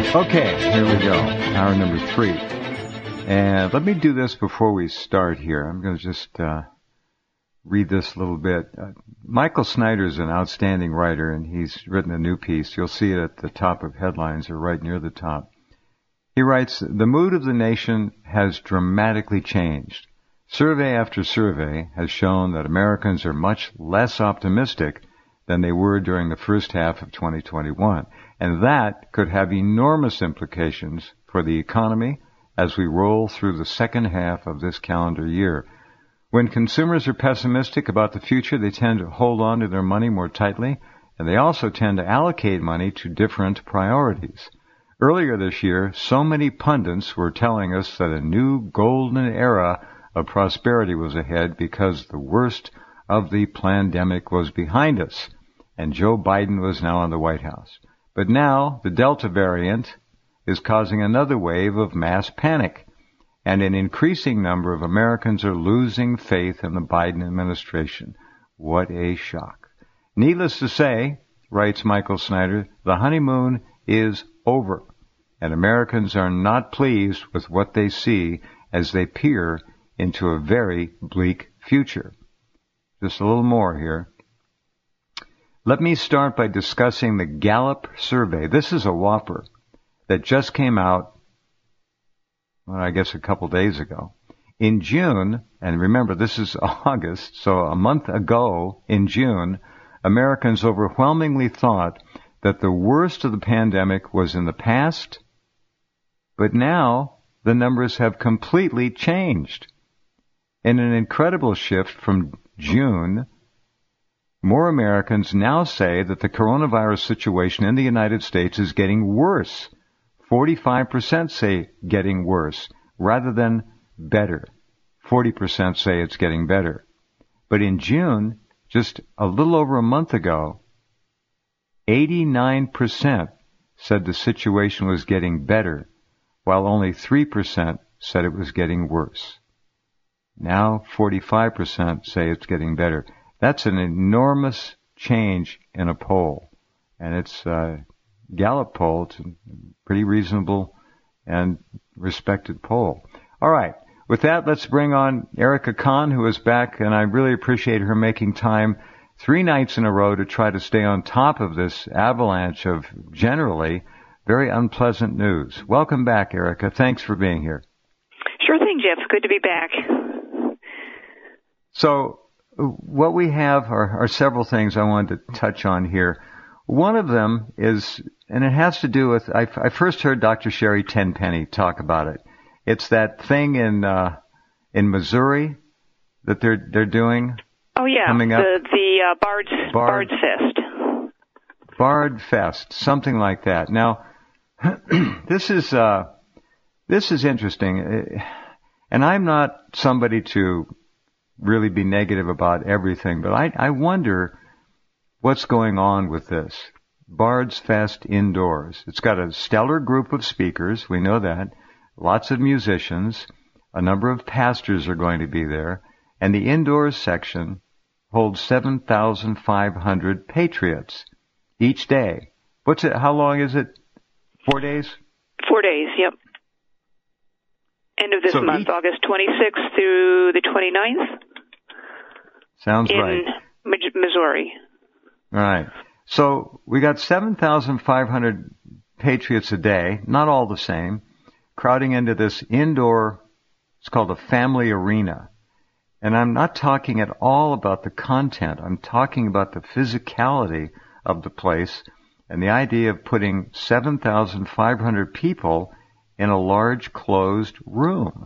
Okay, here we go. Hour number 3. And let me do this before we start here. I'm going to just read this a little bit. Michael Snyder is an outstanding writer, and he's written a new piece. You'll see it at the top of headlines or right near the top. He writes, "The mood of the nation has dramatically changed. Survey after survey has shown that Americans are much less optimistic than they were during the first half of 2021. And that could have enormous implications for the economy as we roll through the second half of this calendar year. When consumers are pessimistic about the future, they tend to hold on to their money more tightly, and they also tend to allocate money to different priorities. Earlier this year, so many pundits were telling us that a new golden era of prosperity was ahead because the worst of the pandemic was behind us, and Joe Biden was now in the White House. But now the Delta variant is causing another wave of mass panic, and an increasing number of Americans are losing faith in the Biden administration. What a shock. Needless to say, writes Michael Snyder, the honeymoon is over, and Americans are not pleased with what they see as they peer into a very bleak future." Just a little more here. Let me start by discussing the Gallup survey. This is a whopper that just came out, well, I guess a couple days ago. In June, and remember this is August, so a month ago in June, Americans overwhelmingly thought that the worst of the pandemic was in the past, but now the numbers have completely changed. In an incredible shift from June, more Americans now say that the coronavirus situation in the United States is getting worse. 45% say getting worse rather than better. 40% say it's getting better. But in June, just a little over a month ago, 89% said the situation was getting better, while only 3% said it was getting worse. Now 45% say it's getting better. That's an enormous change in a poll, and it's a Gallup poll. It's a pretty reasonable and respected poll. All right, with that, let's bring on Erica Kahn, who is back, and I really appreciate her making time 3 nights in a row to try to stay on top of this avalanche of generally very unpleasant news. Welcome back, Erica. Thanks for being here. Sure thing, Jeff. Good to be back. So what we have are several things I wanted to touch on here. One of them is, and it has to do with, I first heard Dr. Sherry Tenpenny talk about it. It's that thing in Missouri that they're doing. Oh yeah, coming up. the Bard's Fest. Bard Fest, something like that. Now, this is interesting, and I'm not somebody to really be negative about everything, but I wonder what's going on with this. Bard's Fest indoors. It's got a stellar group of speakers, we know that, lots of musicians, a number of pastors are going to be there, and the indoors section holds 7,500 patriots each day. What's it? How long is it? 4 days? 4 days, yep. End of this month, August 26th through the 29th. Sounds right. In Missouri. All right. So we got 7,500 patriots a day, not all the same, crowding into this indoor, it's called a family arena. And I'm not talking at all about the content. I'm talking about the physicality of the place and the idea of putting 7,500 people in a large closed room.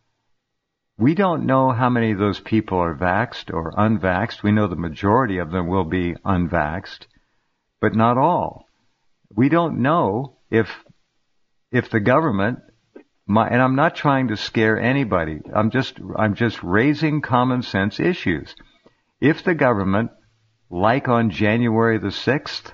We don't know how many of those people are vaxxed or unvaxxed. We know the majority of them will be unvaxxed, but not all. We don't know if the government, and I'm not trying to scare anybody. I'm just raising common sense issues. If the government, like on January the 6th,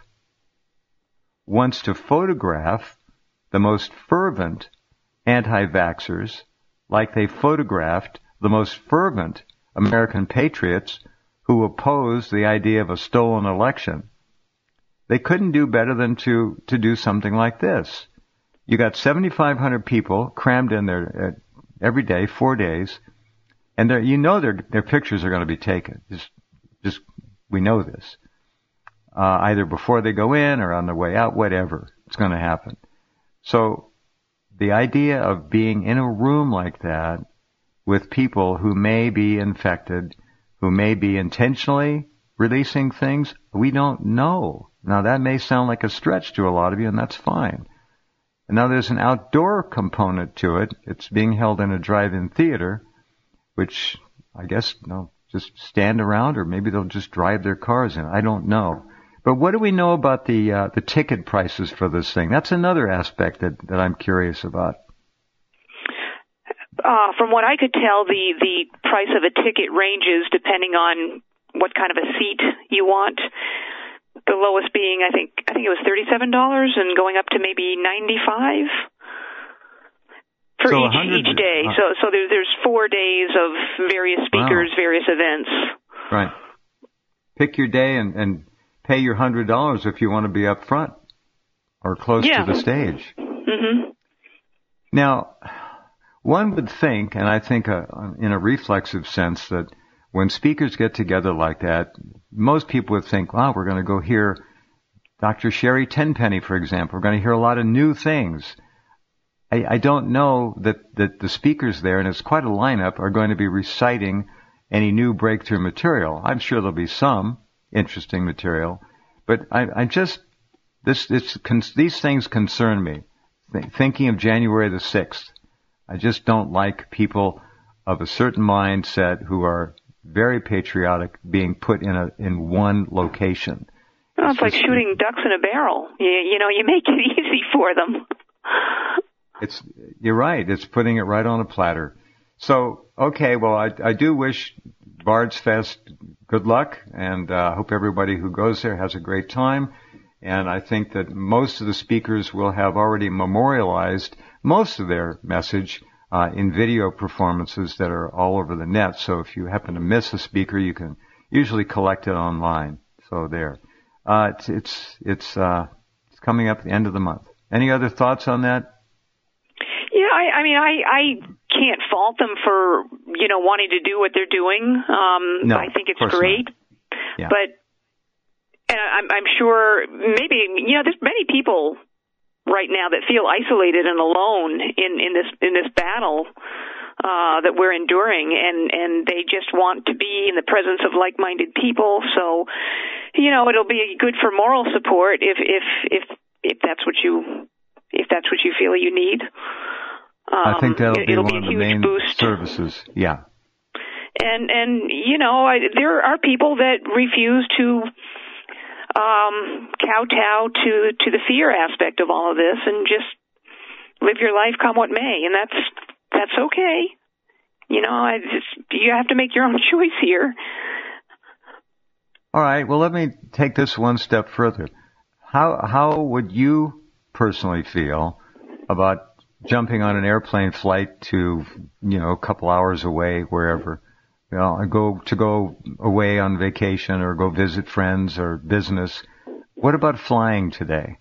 wants to photograph the most fervent anti-vaxxers, like they photographed the most fervent American patriots who opposed the idea of a stolen election, they couldn't do better than to do something like this. You got 7,500 people crammed in there every day, 4 days, and their pictures are going to be taken. Just we know this. Either before they go in or on their way out, whatever. It's going to happen. So the idea of being in a room like that with people who may be infected, who may be intentionally releasing things, we don't know. Now that may sound like a stretch to a lot of you, and that's fine. And now there's an outdoor component to it. It's being held in a drive-in theater, which I guess just stand around, or maybe they'll just drive their cars in. I don't know. But what do we know about the ticket prices for this thing? That's another aspect that I'm curious about. From what I could tell, the price of a ticket ranges depending on what kind of a seat you want. The lowest being, I think it was $37, and going up to maybe $95 for each day. So there's 4 days of various speakers, various events. Right. Pick your day and pay your $100 if you want to be up front or close to the stage. Mm-hmm. Now, one would think, and I think in a reflexive sense, that when speakers get together like that, most people would think, wow, we're going to go hear Dr. Sherry Tenpenny, for example. We're going to hear a lot of new things. I don't know that the speakers there, and it's quite a lineup, are going to be reciting any new breakthrough material. I'm sure there'll be some interesting material, but these things concern me. Thinking of January the 6th, I just don't like people of a certain mindset who are very patriotic being put in one location. Well, it's like shooting ducks in a barrel. You make it easy for them. You're right. It's putting it right on a platter. So, okay, well, I do wish Bard's Fest good luck, and hope everybody who goes there has a great time. And I think that most of the speakers will have already memorialized most of their message in video performances that are all over the net. So if you happen to miss a speaker, you can usually collect it online. So there. It's coming up at the end of the month. Any other thoughts on that? Yeah, I can't fault them for, wanting to do what they're doing. No, I think it's great. Yeah. But I'm sure maybe, there's many people right now that feel isolated and alone in this battle that we're enduring, and they just want to be in the presence of like-minded people. So, it'll be good for moral support if that's what you feel you need. I think that'll be one of the main boost. Services. Yeah. And there are people that refuse to kowtow to the fear aspect of all of this and just live your life come what may, and that's okay. You have to make your own choice here. All right. Well, let me take this one step further. How would you personally feel about jumping on an airplane flight to, a couple hours away, wherever, go away on vacation or go visit friends or business? What about flying today?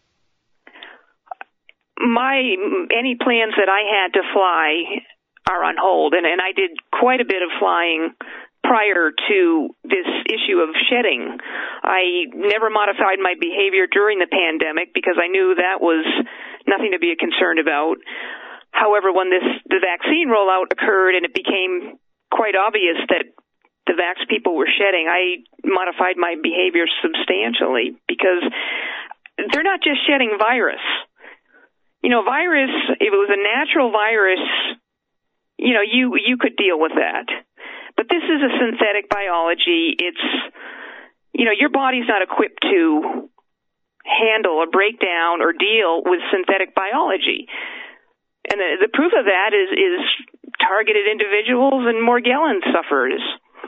Any plans that I had to fly are on hold, and I did quite a bit of flying prior to this issue of shedding. I never modified my behavior during the pandemic because I knew that was nothing to be concerned about. However, when the vaccine rollout occurred and it became quite obvious that the vax people were shedding, I modified my behavior substantially because they're not just shedding virus. Virus, if it was a natural virus, you could deal with that. But this is a synthetic biology. It's, your body's not equipped to handle or break down or deal with synthetic biology. And the proof of that is targeted individuals and Morgellons sufferers.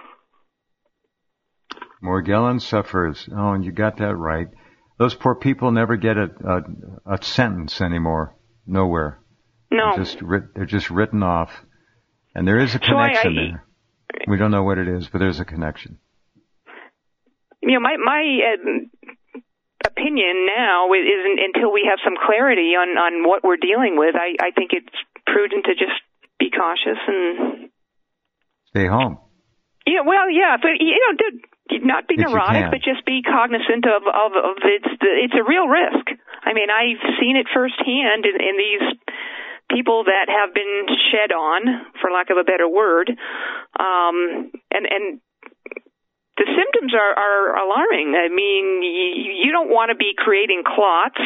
Morgellons sufferers. Oh, and you got that right. Those poor people never get a sentence anymore. Nowhere. No. They're just written off. And there is a connection there. We don't know what it is, but there's a connection. My opinion now isn't until we have some clarity on what we're dealing with. I think it's prudent to just be cautious and stay home. Yeah, well, yeah, but not be neurotic, but just be cognizant of it's a real risk. I mean, I've seen it firsthand in these people that have been shed on, for lack of a better word, and the symptoms are alarming. I mean, you don't want to be creating clots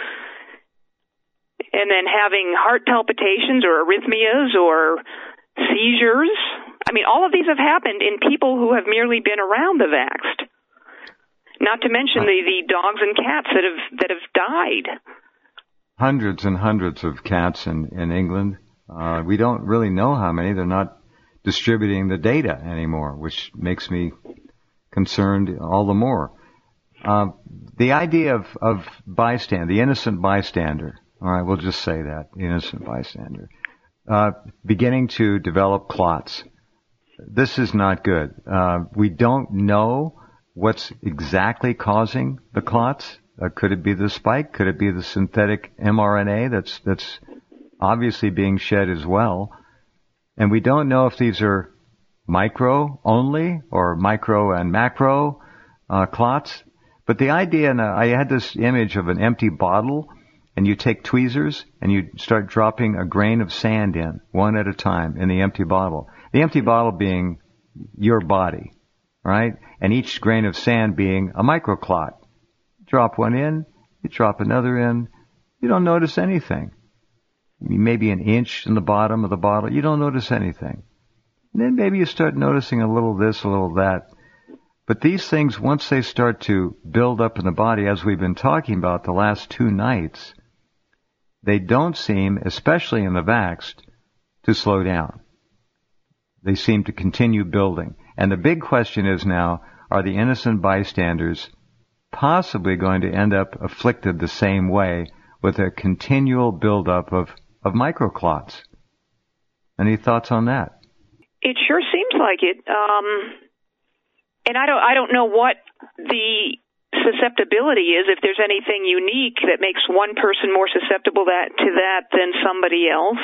and then having heart palpitations or arrhythmias or seizures. I mean, all of these have happened in people who have merely been around the vaxxed. Not to mention the dogs and cats that have died. Hundreds and hundreds of cats in England. We don't really know how many. They're not distributing the data anymore, which makes me concerned all the more. The idea of bystander, the innocent bystander, all right, we'll just say that, the innocent bystander, beginning to develop clots. This is not good. We don't know what's exactly causing the clots. Could it be the spike? Could it be the synthetic mRNA that's obviously being shed as well? And we don't know if these are micro only or micro and macro clots. But the idea, and I had this image of an empty bottle, and you take tweezers and you start dropping a grain of sand in, one at a time, in the empty bottle. The empty bottle being your body, right? And each grain of sand being a microclot. Drop one in, you drop another in, you don't notice anything. Maybe an inch in the bottom of the bottle, you don't notice anything. And then maybe you start noticing a little this, a little that. But these things, once they start to build up in the body, as we've been talking about the last 2 nights, they don't seem, especially in the vaxxed, to slow down. They seem to continue building. And the big question is now, are the innocent bystanders possibly going to end up afflicted the same way with a continual buildup of microclots? Any thoughts on that? It sure seems like it. And I don't know what the susceptibility is, if there's anything unique that makes one person more susceptible to that than somebody else.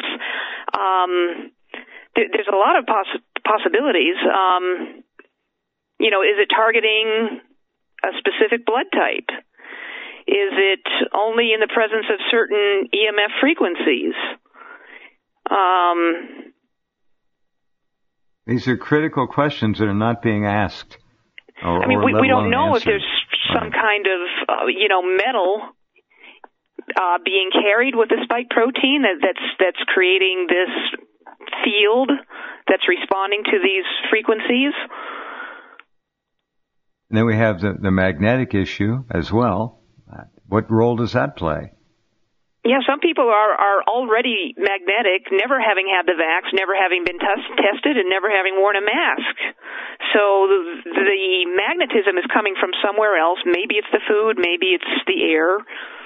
There's a lot of possibilities. Is it targeting a specific blood type? Is it only in the presence of certain EMF frequencies? These are critical questions that are not being asked. We don't know if there's some kind of, metal being carried with the spike protein that's creating this field that's responding to these frequencies. And then we have the magnetic issue as well. What role does that play? Yeah, some people are already magnetic, never having had the vax, never having been tested, and never having worn a mask. So the magnetism is coming from somewhere else. Maybe it's the food, maybe it's the air.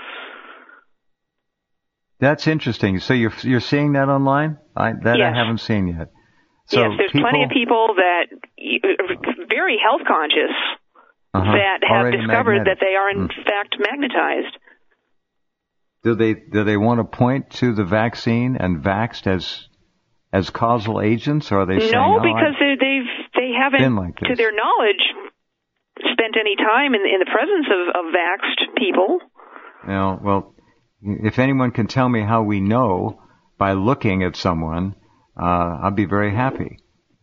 That's interesting. So you're seeing that online? Yes. I haven't seen yet. So yes, there's plenty of people that are very health conscious that have already discovered magnetic. that they are in fact magnetized. Do they want to point to the vaccine and vaxxed as causal agents, or are they saying no? Because they haven't, like to their knowledge, spent any time in the presence of vaxxed people. Well, if anyone can tell me how we know by looking at someone, I'll be very happy.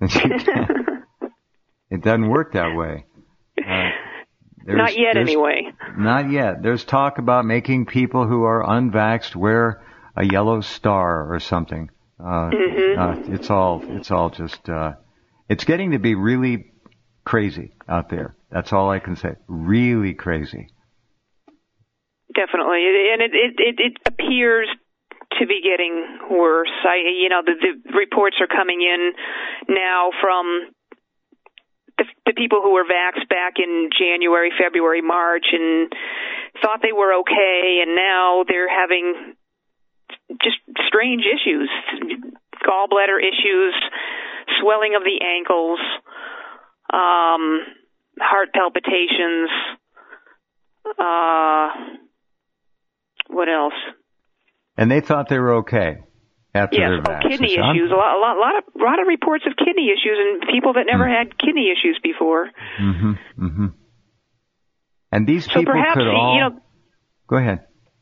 It doesn't work that way. Not yet, anyway. Not yet. There's talk about making people who are unvaxxed wear a yellow star or something. It's all just. It's getting to be really crazy out there. That's all I can say. Really crazy. Definitely, and it appears to be getting worse. The reports are coming in now from the people who were vaxxed back in January, February, March, and thought they were okay, and now they're having just strange issues, gallbladder issues, swelling of the ankles, heart palpitations, What else? And they thought they were okay after their vaccine. Kidney issues. A lot of reports of kidney issues in people that never had kidney issues before. Mm-hmm. Mm-hmm. And these people perhaps, could all... Go ahead.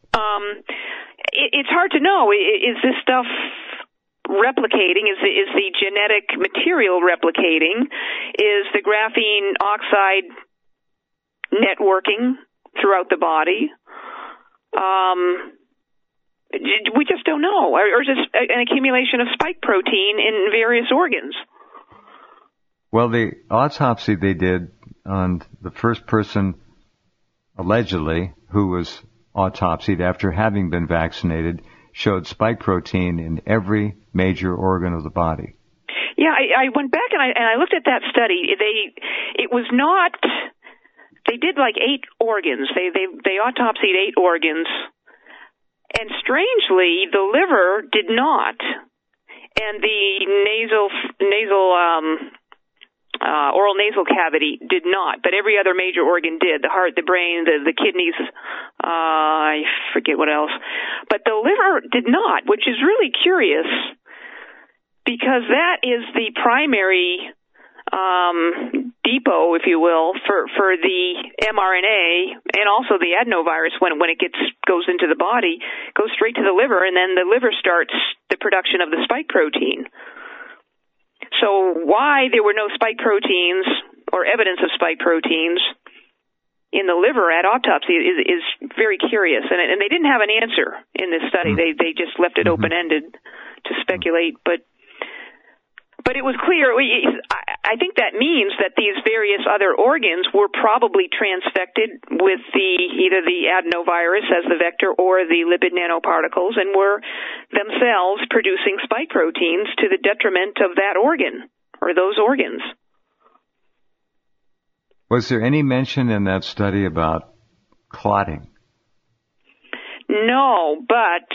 It's hard to know. Is this stuff replicating? Is the genetic material replicating? Is the graphene oxide networking throughout the body? We just don't know. Or is this an accumulation of spike protein in various organs? Well, the autopsy they did on the first person, allegedly, who was autopsied after having been vaccinated, showed spike protein in every major organ of the body. Yeah, I went back and I looked at that study. It was not. They did like 8 organs. They autopsied 8 organs, and strangely, the liver did not, and the oral nasal cavity did not, but every other major organ did. The heart, the brain, the kidneys, I forget what else. But the liver did not, which is really curious because that is the primary depot, if you will, for the mRNA and also the adenovirus when it goes into the body, goes straight to the liver, and then the liver starts the production of the spike protein. So why there were no spike proteins or evidence of spike proteins in the liver at autopsy is very curious, and they didn't have an answer in this study. They just left it open-ended to speculate, but it was clear. I think that means that these various other organs were probably transfected with either the adenovirus as the vector or the lipid nanoparticles, and were themselves producing spike proteins to the detriment of that organ or those organs. Was there any mention in that study about clotting? No, but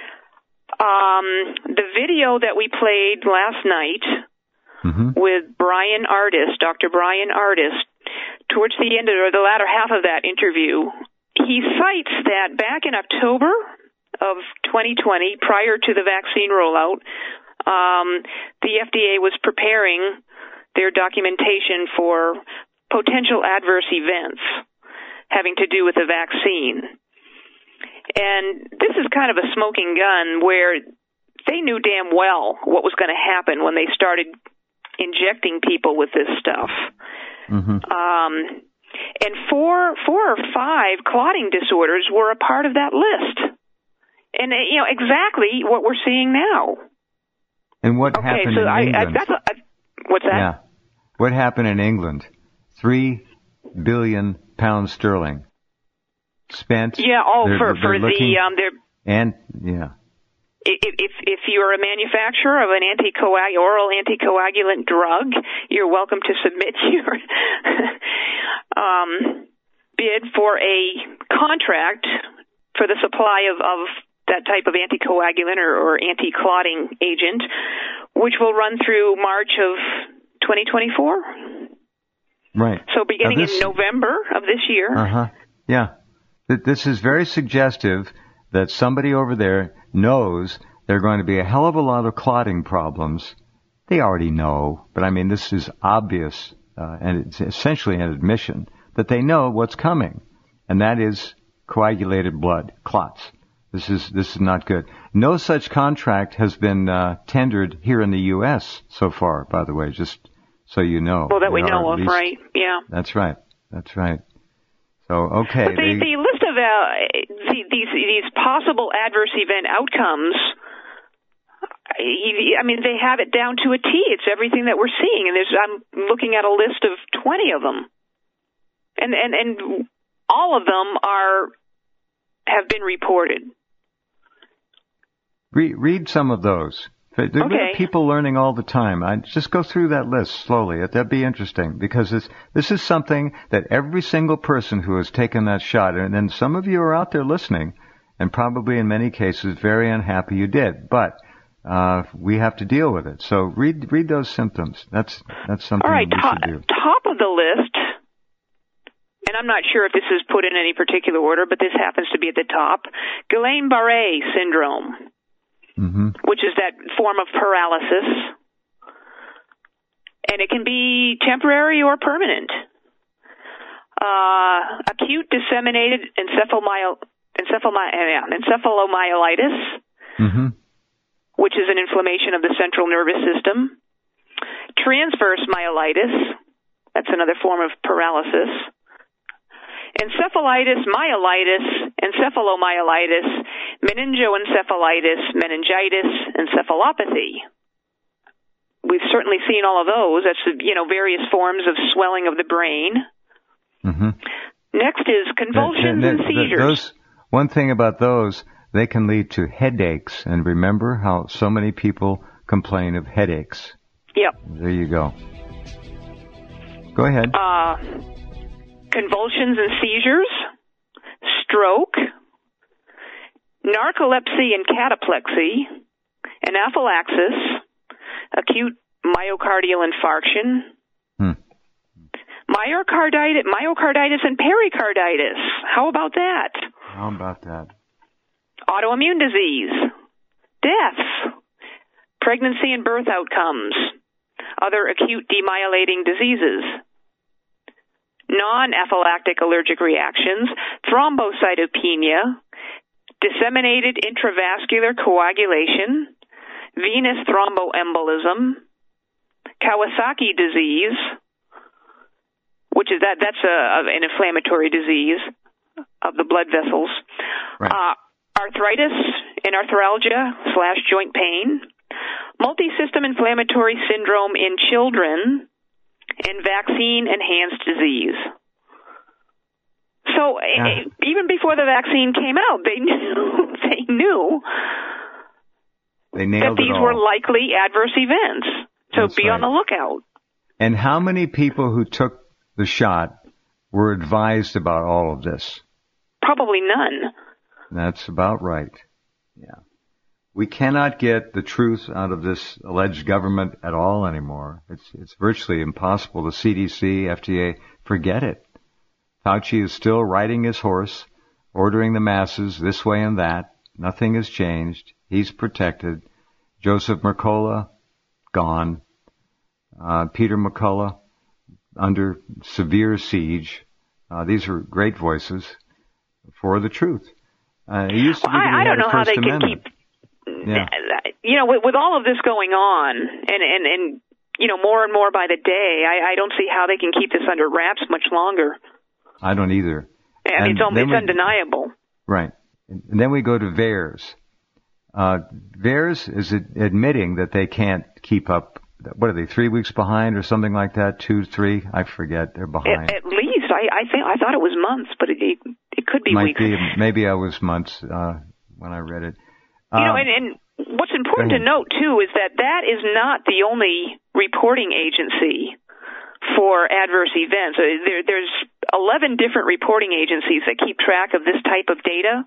the video that we played last night with Brian Ardis, Dr. Brian Ardis, towards the end or the latter half of that interview, he cites that back in October of 2020, prior to the vaccine rollout, the FDA was preparing their documentation for potential adverse events having to do with the vaccine. And this is kind of a smoking gun where they knew damn well what was going to happen when they started injecting people with this stuff. And four or 5 clotting disorders were a part of that list. And, exactly what we're seeing now. And what happened in England? What's that? Yeah. What happened in England? 3 billion pounds sterling spent. Yeah. They're for looking, the and yeah. If you're a manufacturer of an oral anticoagulant drug, you're welcome to submit your bid for a contract for the supply of that type of anticoagulant or anti-clotting agent, which will run through March of 2024. Right. So beginning in November of this year. Yeah. This is very suggestive that somebody over there knows there are going to be a hell of a lot of clotting problems. They already know, but I mean, this is obvious, and it's essentially an admission that they know what's coming, and that is coagulated blood, clots. This is not good. No such contract has been tendered here in the U.S. so far, by the way, just so you know. Well, that we know of, right? Yeah. That's right. So, okay. But the list of these possible adverse event outcomes, I mean, they have it down to a T. It's everything that we're seeing, and I'm looking at a list of 20 of them, and all of them have been reported. Read some of those. There are people learning all the time. I just go through that list slowly. That'd be interesting because this is something that every single person who has taken that shot, and then some of you are out there listening, and probably in many cases very unhappy you did, but we have to deal with it. So read those symptoms. That's something all right, we should do. Top of the list, and I'm not sure if this is put in any particular order, but this happens to be at the top, Guillain-Barré syndrome, which is that form of paralysis. And it can be temporary or permanent. Acute disseminated encephalomyelitis, which is an inflammation of the central nervous system. Transverse myelitis, that's another form of paralysis. Encephalitis, myelitis, encephalomyelitis, meningoencephalitis, meningitis, encephalopathy. We've certainly seen all of those. That's, various forms of swelling of the brain. Next is convulsions and seizures. One thing about those, they can lead to headaches. And remember how so many people complain of headaches. Yep. There you go. Go ahead. Convulsions and seizures, stroke, narcolepsy and cataplexy, anaphylaxis, acute myocardial infarction, myocarditis and pericarditis. How about that? Autoimmune disease, deaths, pregnancy and birth outcomes, other acute demyelinating diseases, non-anaphylactic allergic reactions, thrombocytopenia, disseminated intravascular coagulation, venous thromboembolism, Kawasaki disease, which is that's an inflammatory disease of the blood vessels, right. Arthritis and arthralgia/joint pain, multisystem inflammatory syndrome in children, and vaccine-enhanced disease. So even before the vaccine came out, they knew that these were likely adverse events. So That's be right. on the lookout. And how many people who took the shot were advised about all of this? Probably none. That's about right. Yeah. We cannot get the truth out of this alleged government at all anymore. It's virtually impossible. The CDC, FDA, forget it. Fauci is still riding his horse, ordering the masses this way and that. Nothing has changed. He's protected. Joseph Mercola, gone. Peter McCullough, under severe siege. These are great voices for the truth. It used to be I don't know how they can keep... Yeah. With all of this going on, and more and more by the day, I don't see how they can keep this under wraps much longer. I don't either. I mean, it's undeniable. Right. And then we go to VAERS. VAERS is admitting that they can't keep up. What are they, 3 weeks behind or something like that? 2, 3? I forget. They're behind. At least. I thought it was months, but it could be weeks. Maybe I was months when I read it. And what's important to note, too, is that is not the only reporting agency for adverse events. There's 11 different reporting agencies that keep track of this type of data.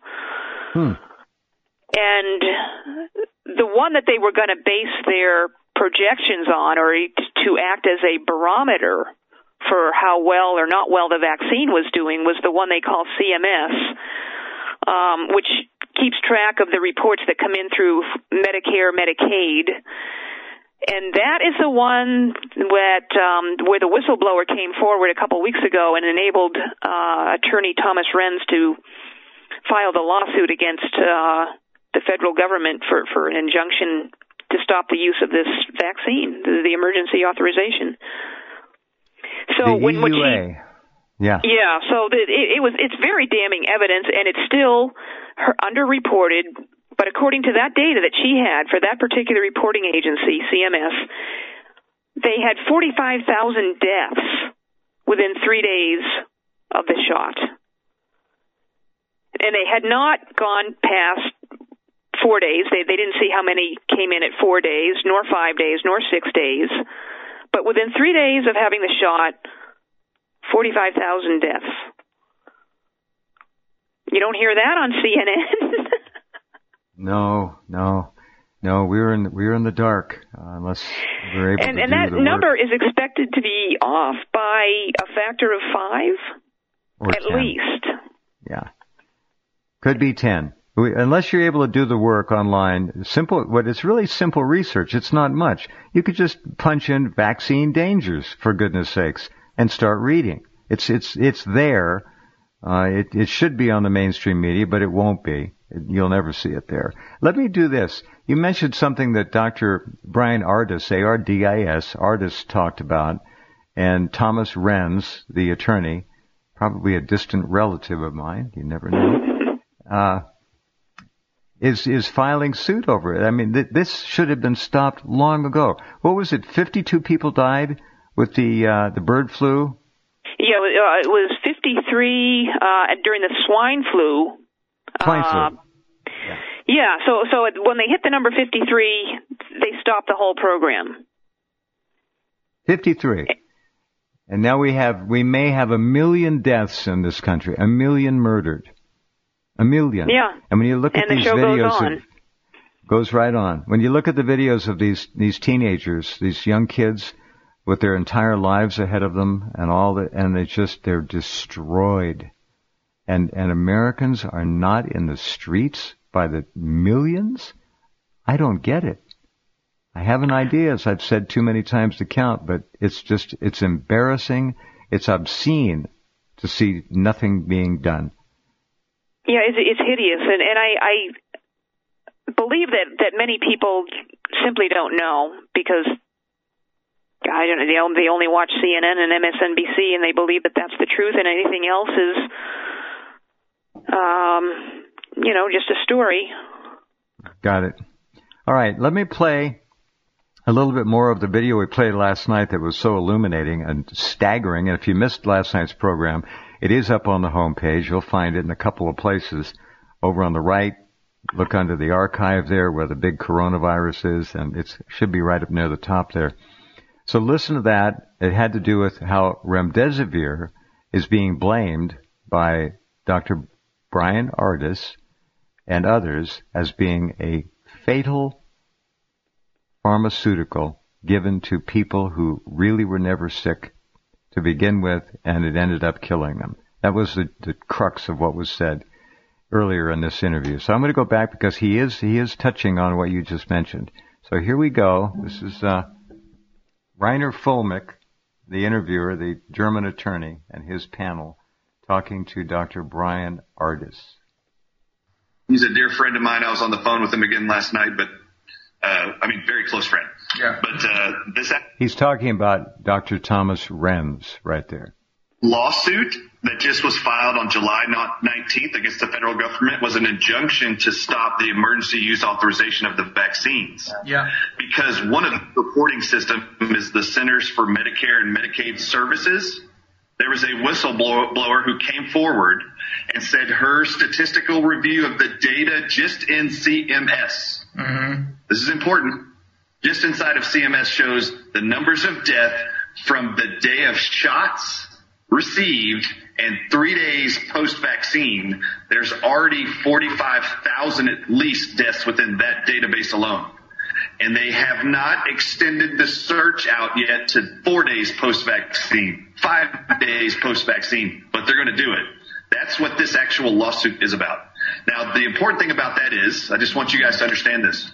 And the one that they were going to base their projections on, or to act as a barometer for how well or not well the vaccine was doing, was the one they call CMS, which keeps track of the reports that come in through Medicare, Medicaid. And that is the one that where the whistleblower came forward a couple weeks ago and enabled attorney Thomas Renz to file the lawsuit against the federal government for an injunction to stop the use of this vaccine, the emergency authorization. So the EUA. So it's very damning evidence, and it's still underreported. But according to that data that she had for that particular reporting agency, CMS, they had 45,000 deaths within 3 days of the shot. And they had not gone past 4 days. They didn't see how many came in at 4 days, nor 5 days, nor 6 days. But within 3 days of having the shot, 45,000 deaths. You don't hear that on CNN. No. We're in the dark unless we're able to do and that the number work. is expected to be off by a factor of 5. Or At 10. least. Yeah. Could be 10. Unless you're able to do the work online, it's really simple research. It's not much. You could just punch in vaccine dangers, for goodness sakes, and start reading. It's there. It should be on the mainstream media, but it won't be. You'll never see it there. Let me do this. You mentioned something that Dr. Brian Ardis, A-R-D-I-S, Ardis talked about, and Thomas Renz, the attorney, probably a distant relative of mine, you never know, is filing suit over it. I mean, this should have been stopped long ago. What was it? 52 people died with the bird flu? Yeah, it was 53 during the swine flu. Swine flu. Yeah, so when they hit the number 53, they stopped the whole program. 53. And now we may have 1 million deaths in this country, 1 million murdered. 1 million. Yeah. And when you look at and these the show videos, goes right on. When you look at the videos of these teenagers, these young kids with their entire lives ahead of them and they're destroyed. And Americans are not in the streets by the millions? I don't get it. I have an idea, as I've said too many times to count, but it's embarrassing. It's obscene to see nothing being done. Yeah, it's hideous. And I believe that many people simply don't know because I don't know, they only watch CNN and MSNBC and they believe that that's the truth and anything else is just a story. Got it. All right, let me play a little bit more of the video we played last night that was so illuminating and staggering. And if you missed last night's program, it is up on the homepage. You'll find it in a couple of places. Over on the right, look under the archive there where the big coronavirus is, and it should be right up near the top there. So listen to that. It had to do with how remdesivir is being blamed by Dr. Brian Ardis and others as being a fatal pharmaceutical given to people who really were never sick to begin with, and it ended up killing them. That was the crux of what was said earlier in this interview. So I'm going to go back because he is touching on what you just mentioned. So here we go. This is Rainer Fulmick, the interviewer, the German attorney, and his panel talking to Dr. Brian Ardis. He's a dear friend of mine. I was on the phone with him again last night, but very close friend. Yeah. But he's talking about Dr. Thomas Renz right there. Lawsuit that just was filed on July 19th against the federal government was an injunction to stop the emergency use authorization of the vaccines. Yeah. Because one of the reporting systems is the Centers for Medicare and Medicaid Services. There was a whistleblower who came forward and said her statistical review of the data just in CMS. Mm-hmm. This is important. Just inside of CMS shows the numbers of death from the day of shots received and 3 days post-vaccine. There's already 45,000 at least deaths within that database alone. And they have not extended the search out yet to 4 days post-vaccine, 5 days post-vaccine, but they're going to do it. That's what this actual lawsuit is about. Now, the important thing about that is, I just want you guys to understand this.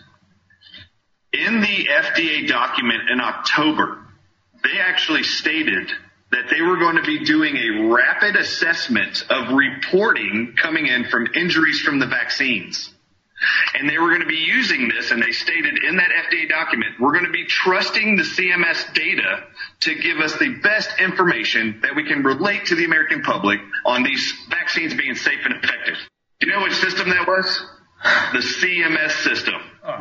In the FDA document in October, they actually stated that they were going to be doing a rapid assessment of reporting coming in from injuries from the vaccines. And they were going to be using this, and they stated in that FDA document, we're going to be trusting the CMS data to give us the best information that we can relate to the American public on these vaccines being safe and effective. Do you know which system that was? The CMS system.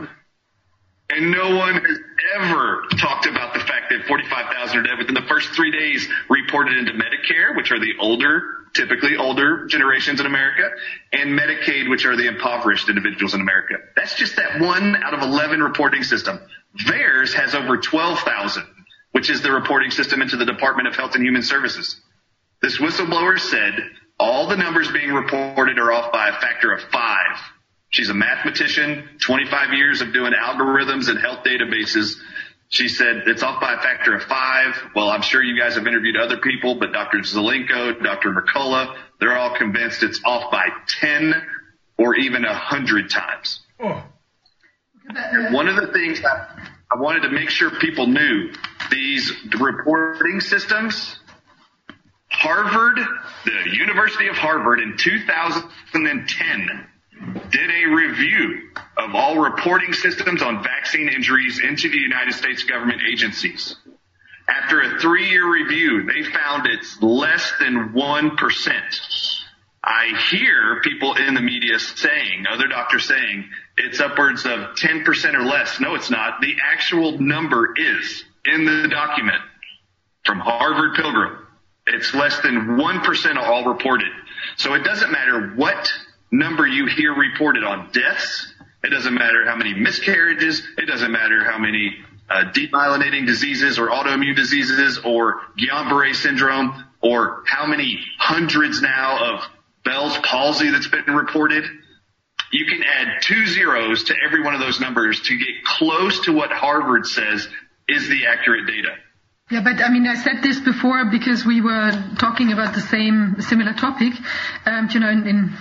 And no one has ever talked about the fact that 45,000 are dead within the first 3 days reported into Medicare, which are the typically older generations in America, and Medicaid, which are the impoverished individuals in America. That's just that 1 out of 11 reporting system. VAERS has over 12,000, which is the reporting system into the Department of Health and Human Services. This whistleblower said all the numbers being reported are off by a factor of 5. She's a mathematician, 25 years of doing algorithms and health databases. She said it's off by a factor of 5. Well, I'm sure you guys have interviewed other people, but Dr. Zelenko, Dr. Mercola, they're all convinced it's off by 10 or even 100 times. Oh. One of the things I wanted to make sure people knew, these reporting systems, Harvard, the University of Harvard in 2010 did a review of all reporting systems on vaccine injuries into the United States government agencies. After a 3-year review, they found it's less than 1%. I hear people in the media saying, other doctors saying, it's upwards of 10% or less. No, it's not. The actual number is in the document from Harvard Pilgrim. It's less than 1% of all reported. So it doesn't matter what number you hear reported on deaths. It doesn't matter how many miscarriages. It doesn't matter how many demyelinating diseases or autoimmune diseases or Guillain-Barré syndrome or how many hundreds now of Bell's palsy that's been reported. You can add 2 zeros to every one of those numbers to get close to what Harvard says is the accurate data. Yeah, but I mean, I said this before because we were talking about the similar topic, in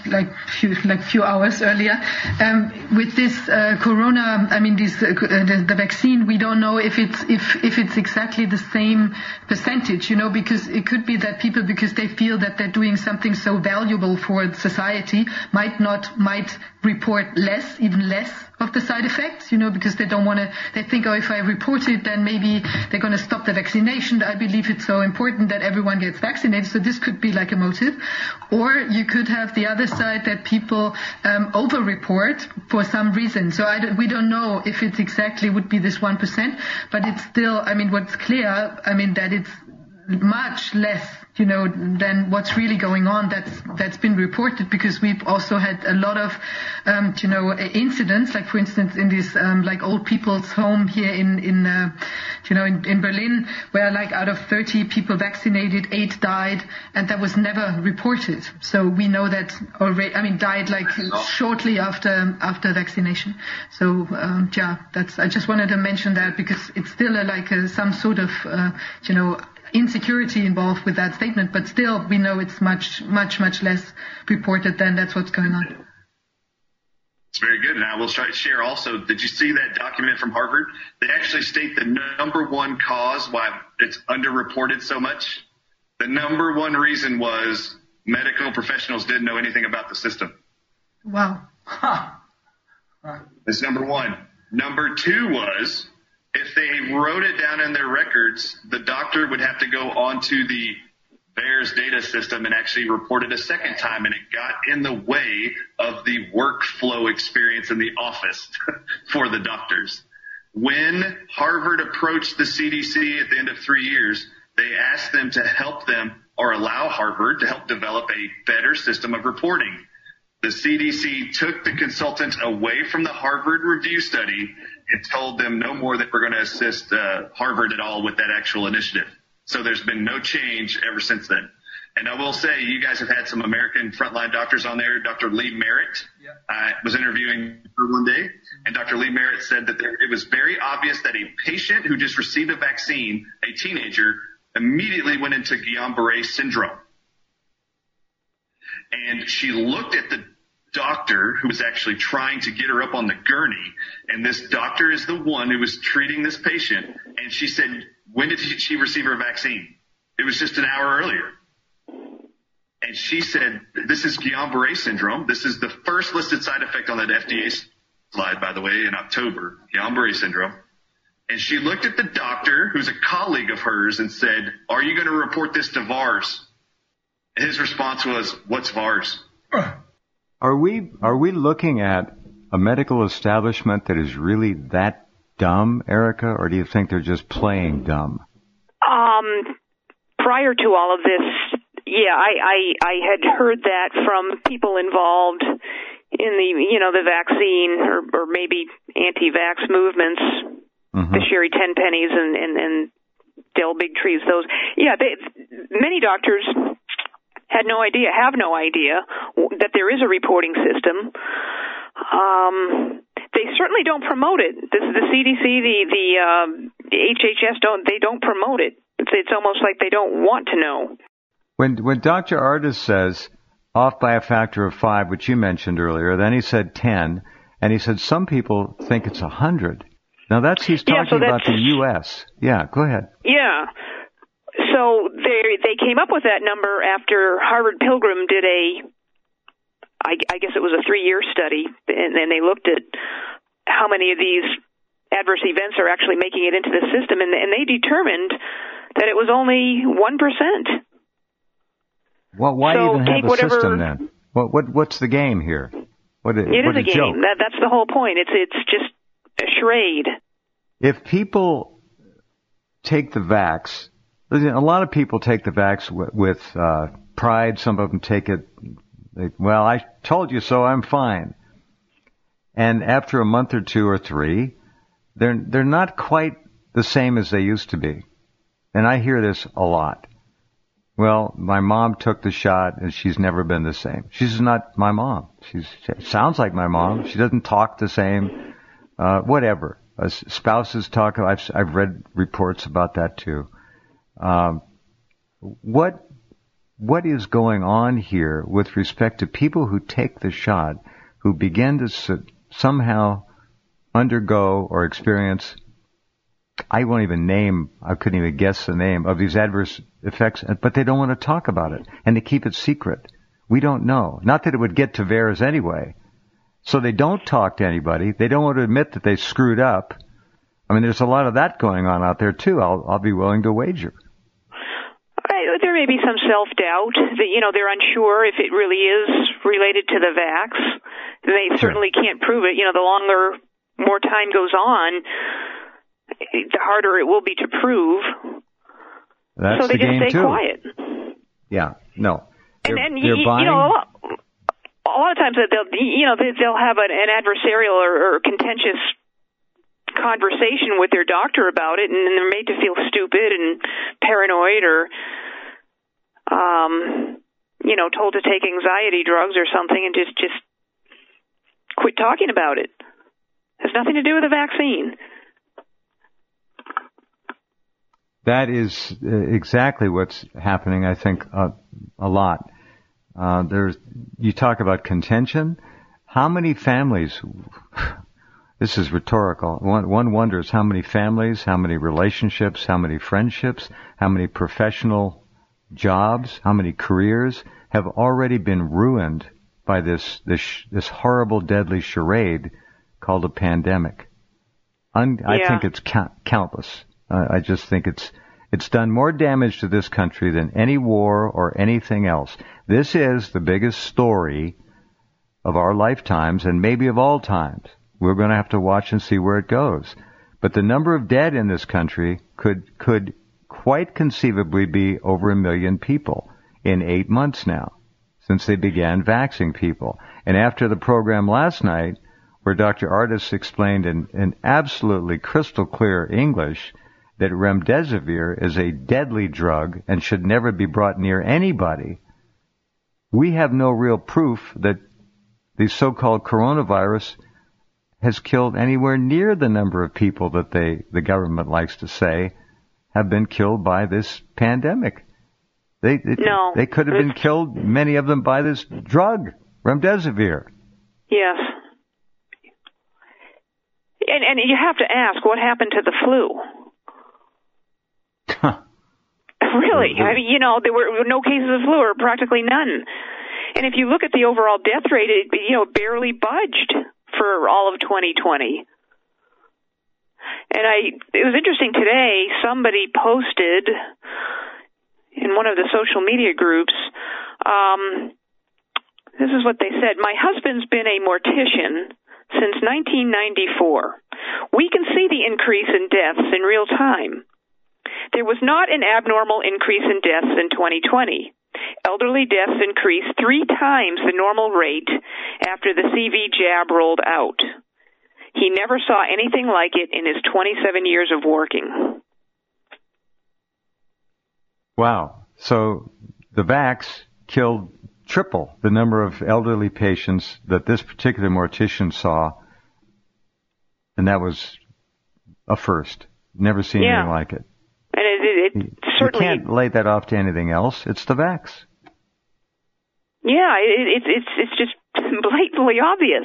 few hours earlier. With this corona, I mean, the vaccine, we don't know if it's exactly the same percentage, because it could be that people, because they feel that they're doing something so valuable for society, might report even less of the side effects, because they don't want to, they think, if I report it, then maybe they're going to stop the vaccination. I believe it's so important that everyone gets vaccinated. So this could be like a motive. Or you could have the other side that people over-report for some reason. So we don't know if it's exactly would be this 1%, but it's still, what's clear, that it's much less, than what's really going on that's been reported, because we've also had a lot of, incidents, like for instance in this, old people's home here in Berlin, where out of 30 people vaccinated, 8 died, and that was never reported. So we know that already, died shortly after vaccination. So, I just wanted to mention that because it's still some sort of, insecurity involved with that statement, but still we know it's much, much, much less reported than that's what's going on. It's very good. And I will try to share also, did you see that document from Harvard? They actually state the number one cause why it's underreported so much. The number one reason was medical professionals didn't know anything about the system. Wow. Huh. That's number one. Number 2 was, if they wrote it down in their records, the doctor would have to go onto the VAERS data system and actually report it a second time, and it got in the way of the workflow experience in the office for the doctors. When Harvard approached the CDC at the end of 3 years, they asked them to help them or allow Harvard to help develop a better system of reporting. The CDC took the consultants away from the Harvard review study and told them no more that we're going to assist Harvard at all with that actual initiative. So there's been no change ever since then. And I will say, you guys have had some American frontline doctors on there. Dr. Lee Merritt, I was interviewing her one day, and Dr. Lee Merritt said that it was very obvious that a patient who just received a vaccine, a teenager, immediately went into Guillain-Barré syndrome. And she looked at the doctor who was actually trying to get her up on the gurney, and this doctor is the one who was treating this patient, and she said, when did she receive her vaccine? It was just an hour earlier. And she said, this is Guillain-Barré syndrome. This is the first listed side effect on that FDA slide, by the way, in October, Guillain-Barré syndrome. And she looked at the doctor, who's a colleague of hers, and said, are you going to report this to VAERS? His response was, what's VAERS? Are we looking at a medical establishment that is really that dumb, Erica, or do you think they're just playing dumb? Prior to all of this, I had heard that from people involved in the vaccine or maybe anti-vax movements, the Sherry Tenpennies and Del Bigtrees, those. Many doctors have no idea that there is a reporting system. They certainly don't promote it. The CDC, HHS don't promote it. It's almost like they don't want to know. When Dr. Ardis says off by a factor of 5, which you mentioned earlier, then he said 10, and he said some people think it's 100. Now he's talking about the U.S. Yeah, go ahead. Yeah. So they came up with that number after Harvard Pilgrim did I guess it was a 3-year study, and then they looked at how many of these adverse events are actually making it into the system, and they determined that it was only 1%. Well, why even have a system then? What's the game here? It is a game. Joke. That's the whole point. It's just a charade. If people take the vax, a lot of people take the vax with pride. Some of them take it, well, I told you so, I'm fine. And after a month or 2 or 3, they're not quite the same as they used to be. And I hear this a lot. Well, my mom took the shot and she's never been the same. She's not my mom. She sounds like my mom. She doesn't talk the same. Whatever. Spouses talk. I've read reports about that too. What is going on here with respect to people who take the shot, who begin to somehow undergo or experience, I won't even name, I couldn't even guess the name of these adverse effects, but they don't want to talk about it, and they keep it secret. We don't know. Not that it would get to VAERS anyway. So they don't talk to anybody. They don't want to admit that they screwed up. I mean, there's a lot of that going on out there too. I'll be willing to wager. There may be some self-doubt that, they're unsure if it really is related to the vax. They certainly can't prove it. The more time goes on, the harder it will be to prove. That's so they the just game stay too. Quiet. Yeah, no. They're buying. A lot of times they'll have an adversarial or contentious conversation with their doctor about it, and they're made to feel stupid and paranoid, or told to take anxiety drugs or something, and just quit talking about it. It has nothing to do with the vaccine. That is exactly what's happening, I think, a lot. You talk about contention. How many families, this is rhetorical, one wonders how many families, how many relationships, how many friendships, how many professional jobs, how many careers have already been ruined by this horrible, deadly charade called a pandemic. I think it's countless. I just think it's done more damage to this country than any war or anything else. This is the biggest story of our lifetimes, and maybe of all times. We're going to have to watch and see where it goes. But the number of dead in this country could quite conceivably be over 1 million people in 8 months now, since they began vaxxing people. And after the program last night, where Dr. Ardis explained in absolutely crystal clear English that remdesivir is a deadly drug and should never be brought near anybody, we have no real proof that the so-called coronavirus has killed anywhere near the number of people that the government likes to say have been killed by this pandemic. They could have been killed, many of them, by this drug, remdesivir. Yes. And you have to ask, what happened to the flu? Really? I mean, there were no cases of flu, or practically none. And if you look at the overall death rate, it barely budged for all of 2020. And it was interesting today, somebody posted in one of the social media groups, this is what they said: "My husband's been a mortician since 1994. We can see the increase in deaths in real time. There was not an abnormal increase in deaths in 2020. Elderly deaths increased 3 times the normal rate after the CV jab rolled out. He never saw anything like it in his 27 years of working." Wow. So the vax killed triple the number of elderly patients that this particular mortician saw, and that was a first. Never seen anything like it. And it certainly... You can't lay that off to anything else. It's the vax. Yeah, it's just blatantly obvious.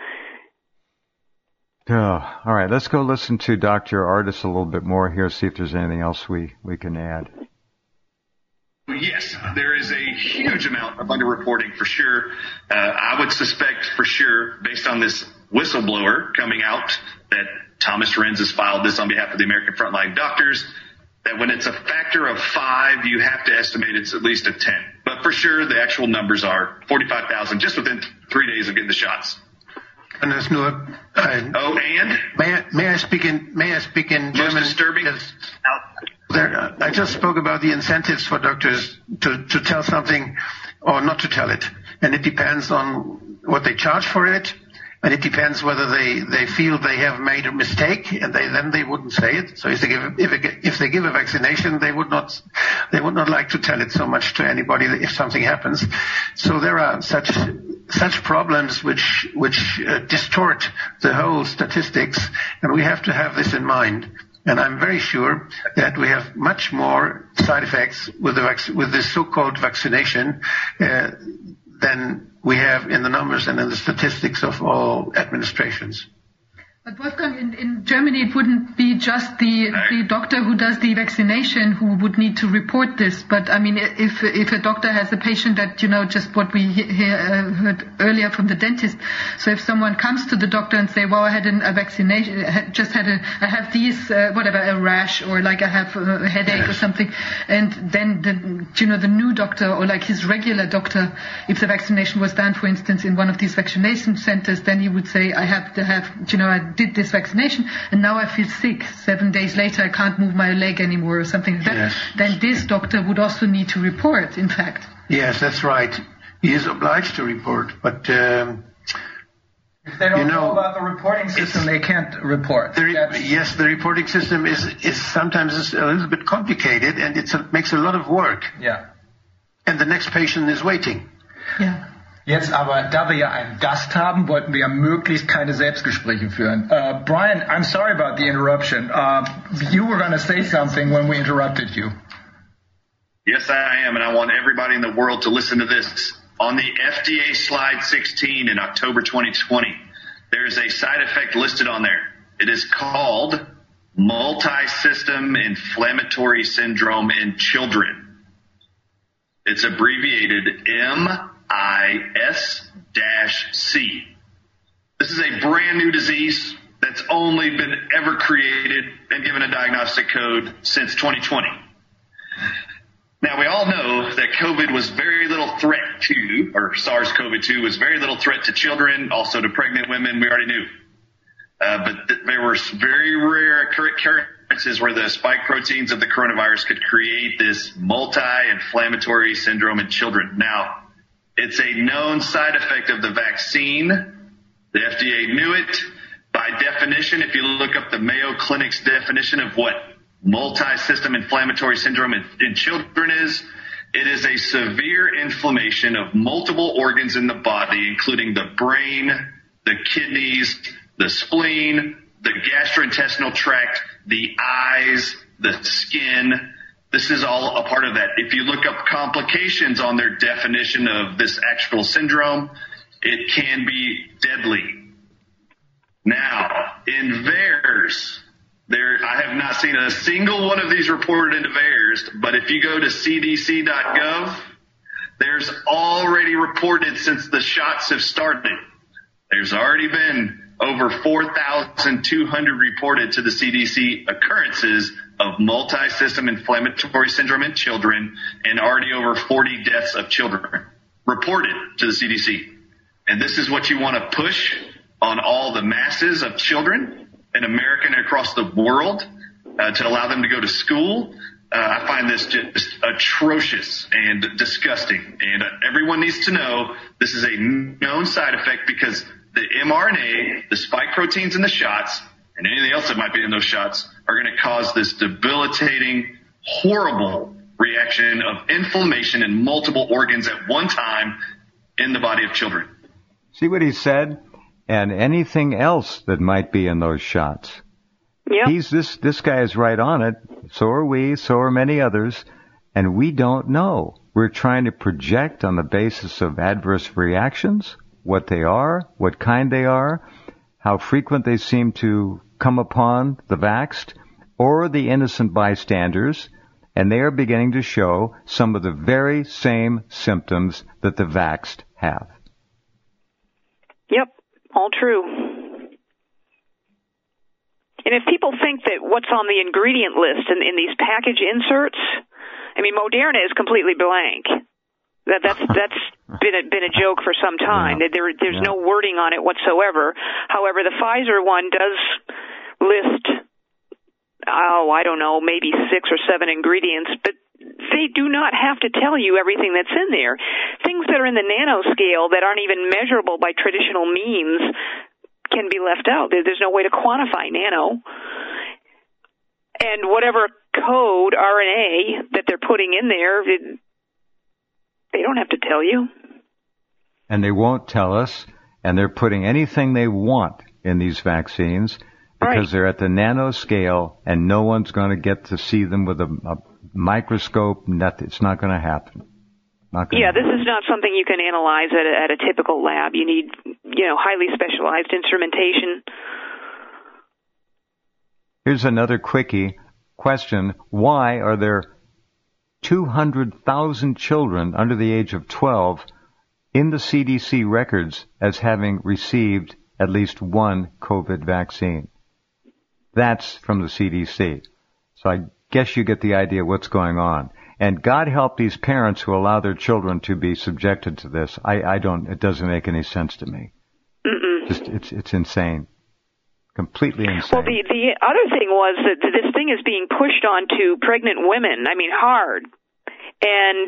All right, let's go listen to Dr. Ardis a little bit more here, see if there's anything else we can add. Yes, there is a huge amount of underreporting for sure. I would suspect for sure, based on this whistleblower coming out, that Thomas Renz has filed this on behalf of the American Frontline Doctors, that when it's a factor of 5, you have to estimate it's at least a 10. But for sure, the actual numbers are 45,000 just within 3 days of getting the shots. And there's no. May I speak in German? Most disturbing. I just spoke about the incentives for doctors to tell something or not to tell it, and it depends on what they charge for it, and it depends whether they feel they have made a mistake, and they wouldn't say it. So if they give a vaccination, they would not like to tell it so much to anybody if something happens. So there are such problems which distort the whole statistics, and we have to have this in mind. And I'm very sure that we have much more side effects with this so-called vaccination than we have in the numbers and in the statistics of all administrations. But Wolfgang, in Germany, it wouldn't be just the doctor who does the vaccination who would need to report this. But I mean, if a doctor has a patient that, just what we heard earlier from the dentist. So if someone comes to the doctor and say, well, I had a vaccination, I have these, a rash, or like I have a headache or something. And then the new doctor, or like his regular doctor, if the vaccination was done, for instance, in one of these vaccination centers, then he would say, I have to have, I did this vaccination and now I feel sick. 7 days later I can't move my leg anymore or something like that. Yes. Then this doctor would also need to report, in fact. Yes, that's right. He is obliged to report, but if they don't know about the reporting system, they can't report. Yes, the reporting system is sometimes a little bit complicated, and it makes a lot of work. Yeah. And the next patient is waiting. Yeah. Jetzt aber, da wir ja einen Gast haben, wollten wir ja möglichst keine Selbstgespräche führen. Brian, I'm sorry about the interruption. You were going to say something when we interrupted you. Yes, I am, and I want everybody in the world to listen to this. On the FDA slide 16 in October 2020, there is a side effect listed on there. It is called multi-system inflammatory syndrome in children. It's abbreviated MIS-C. This is a brand new disease that's only been ever created and given a diagnostic code since 2020. Now, we all know that COVID was very little threat to, or SARS-CoV-2 was very little threat to children, also to pregnant women. We already knew. But there were very rare occurrences where the spike proteins of the coronavirus could create this multi-inflammatory syndrome in children. Now, it's a known side effect of the vaccine. The FDA knew it. By definition, if you look up the Mayo Clinic's definition of what multi-system inflammatory syndrome in children is, it is a severe inflammation of multiple organs in the body, including the brain, the kidneys, the spleen, the gastrointestinal tract, the eyes, the skin. This is all a part of that. If you look up complications on their definition of this actual syndrome, it can be deadly. Now, in VAERS, I have not seen a single one of these reported into VAERS, but if you go to cdc.gov, there's already reported since the shots have started. There's already been over 4,200 reported to the CDC occurrences of multi-system inflammatory syndrome in children, and already over 40 deaths of children reported to the CDC. And this is what you want to push on all the masses of children in America and across the world to allow them to go to school. I find this just atrocious and disgusting. And everyone needs to know this is a known side effect because the mRNA, the spike proteins in the shots, and anything else that might be in those shots are going to cause this debilitating, horrible reaction of inflammation in multiple organs at one time in the body of children. See what he said? And anything else that might be in those shots. Yep. This guy is right on it. So are we. So are many others. And we don't know. We're trying to project on the basis of adverse reactions, what they are, what kind they are, how frequent they seem to come upon the vaxxed, or the innocent bystanders, and they are beginning to show some of the very same symptoms that the vaxxed have. Yep, all true. And if people think that what's on the ingredient list in these package inserts, I mean, Moderna is completely blank. That's been a joke for some time. Yeah. There's no wording on it whatsoever. However, the Pfizer one does list, I don't know, maybe 6 or 7 ingredients, but they do not have to tell you everything that's in there. Things that are in the nanoscale that aren't even measurable by traditional means can be left out. There's no way to quantify nano. And whatever code RNA that they're putting in there, they don't have to tell you. And they won't tell us, and they're putting anything they want in these vaccines because they're at the nanoscale, and no one's going to get to see them with a microscope. It's not going to happen. This is not something you can analyze at a typical lab. You need, highly specialized instrumentation. Here's another quickie question. Why are there 200,000 children under the age of 12 in the CDC records as having received at least one COVID vaccine? That's from the CDC. So I guess you get the idea of what's going on. And God help these parents who allow their children to be subjected to this. It doesn't make any sense to me. Mm-mm. It's insane. Completely insane. Well, the other thing was that this thing is being pushed onto pregnant women. I mean, hard. And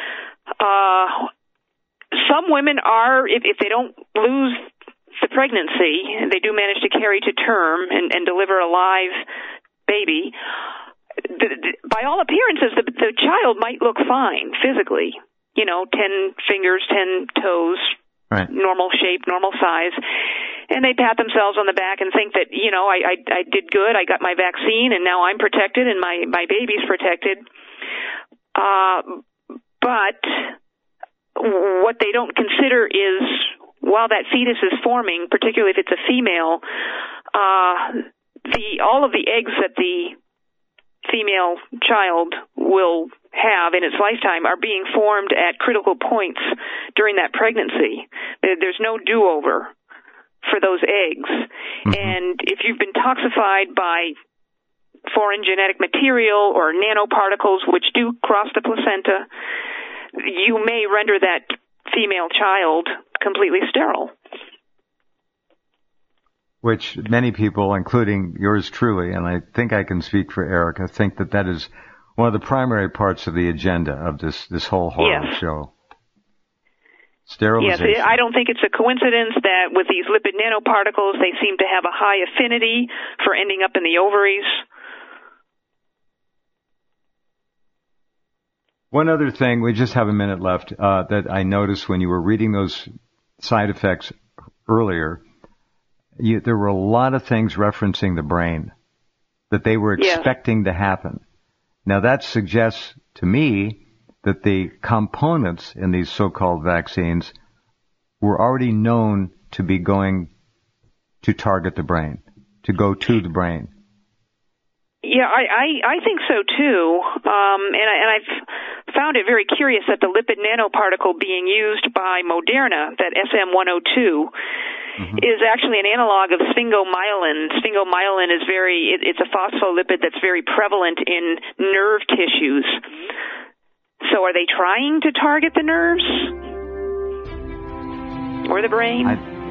some women are, if they don't lose the pregnancy, they do manage to carry to term and deliver a live baby. By all appearances, the child might look fine physically. 10 fingers, 10 toes, right. Normal shape, normal size. And they pat themselves on the back and think that, I did good, I got my vaccine, and now I'm protected and my baby's protected. But what they don't consider is, while that fetus is forming, particularly if it's a female, all of the eggs that the female child will have in its lifetime are being formed at critical points during that pregnancy. There's no do-over for those eggs. Mm-hmm. And if you've been toxified by foreign genetic material or nanoparticles which do cross the placenta, you may render that female child completely sterile. Which many people, including yours truly, and I think I can speak for Erica, think that is one of the primary parts of the agenda of this whole horror show. Sterilization. Yes, I don't think it's a coincidence that with these lipid nanoparticles, they seem to have a high affinity for ending up in the ovaries. One other thing, we just have a minute left, that I noticed when you were reading those side effects earlier, there were a lot of things referencing the brain that they were expecting to happen. Now that suggests to me that the components in these so-called vaccines were already known to be going to target the brain, to go to the brain. Yeah, I think so too. And I've found it very curious that the lipid nanoparticle being used by Moderna, that SM-102, is actually an analog of sphingomyelin. Sphingomyelin is it's a phospholipid that's very prevalent in nerve tissues. So are they trying to target the nerves or the brain?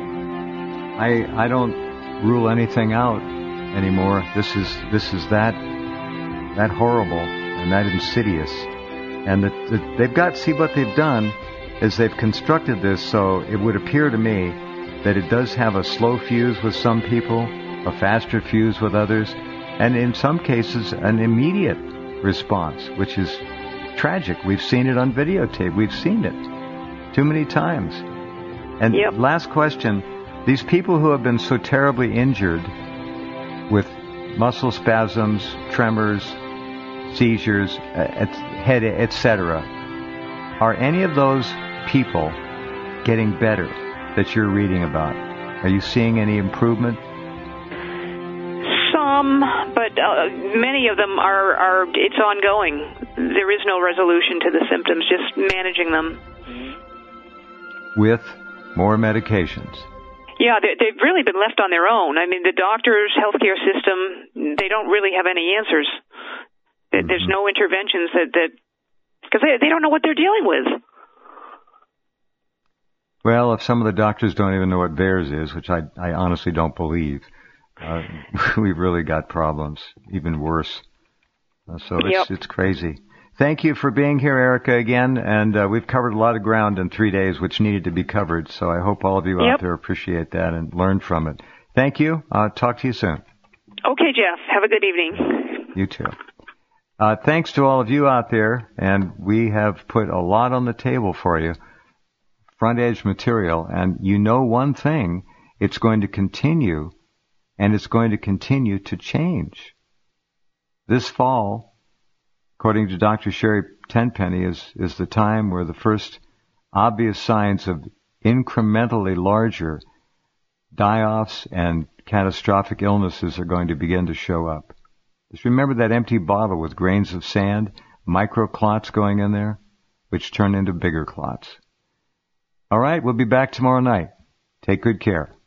I don't rule anything out anymore. This is that horrible and that insidious. And they've got, see what they've done is they've constructed this so it would appear to me that it does have a slow fuse with some people, a faster fuse with others, and in some cases an immediate response, which is tragic. We've seen it on videotape. We've seen it too many times. And last question, these people who have been so terribly injured with muscle spasms, tremors, seizures, head, etc. Are any of those people getting better that you're reading about? Are you seeing any improvement? Some, but many of them are it's ongoing. There is no resolution to the symptoms, just managing them. With more medications. Yeah, they've really been left on their own. I mean, the doctors, healthcare system, they don't really have any answers. There's no interventions that because they don't know what they're dealing with. Well, if some of the doctors don't even know what theirs is, which I honestly don't believe, we've really got problems, even worse. So it's crazy. Thank you for being here, Erica, again. And we've covered a lot of ground in 3 days, which needed to be covered. So I hope all of you out there appreciate that and learn from it. Thank you. Talk to you soon. Okay, Jeff. Have a good evening. You too. Thanks to all of you out there. And we have put a lot on the table for you. Front edge material. And you know one thing, it's going to continue, and it's going to continue to change. This fall, according to Dr. Sherry Tenpenny, is the time where the first obvious signs of incrementally larger die-offs and catastrophic illnesses are going to begin to show up. Just remember that empty bottle with grains of sand, micro clots going in there, which turn into bigger clots. All right, we'll be back tomorrow night. Take good care.